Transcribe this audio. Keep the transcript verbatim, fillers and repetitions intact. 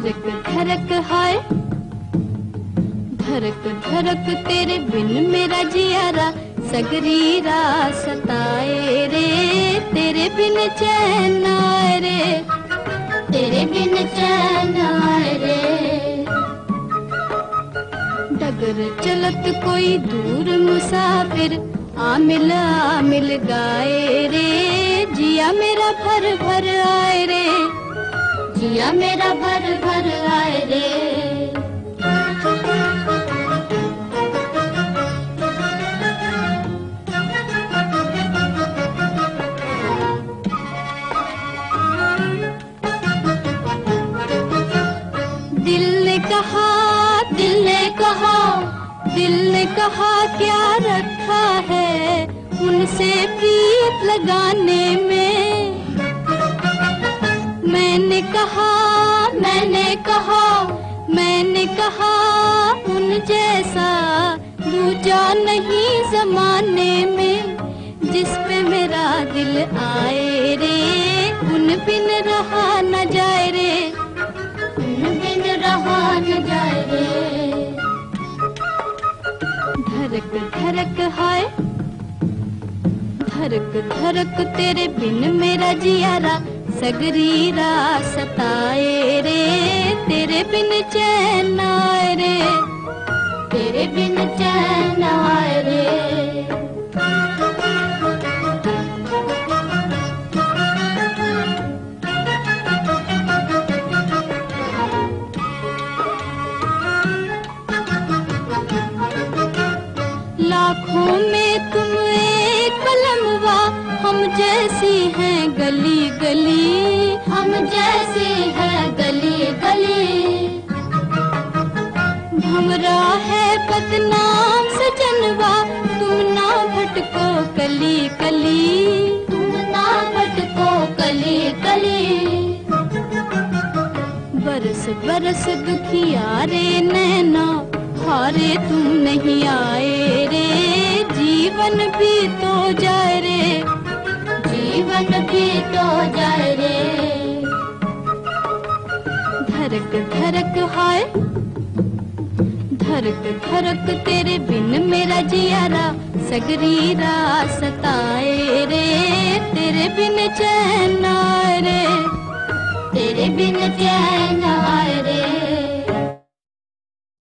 धड़क धड़क हाय धड़क धड़क तेरे बिन मेरा जियारा सगरी रात सताए रे। तेरे बिन चैन आए रे, तेरे बिन चैन आए रे। डगर चलत कोई दूर मुसाफिर आ मिल आ मिल गाए रे। जिया मेरा भर भर आए रे, जिया मेरा भर भर आए रे। दिल ने कहा दिल ने कहा दिल ने कहा क्या रखा है उनसे प्रीत लगाने में। मैंने कहा मैंने कहा मैंने कहा उन जैसा दूजा नहीं जमाने में। जिस पे मेरा दिल आए रे उन बिन रहा न जाए रे, उन बिन रहा न जाए रे। धड़क धड़क हाय धड़क धड़क तेरे बिन मेरा जियारा सगरी रात सताए रे। तेरे बिन चैन आए रे, तेरे बिन चैन आए रे। लाखों में तुम एक कलमवा हम जैसी हैं गली गली, हम जैसी हैं गली गली। भंवरा है बदनाम सजनवा तुम ना भटको कली कली, तुम ना भटको कली कली। बरस बरस दुखिया रे नैना हारे तुम नहीं आए रे। जीवन भी तो जाए रे, जीवन भी तो जाए रे। धड़क धड़क हाय धड़क धड़क तेरे बिन मेरा जियारा सगरी रात सताए रे। तेरे बिन चैन आए रे, तेरे बिन चैन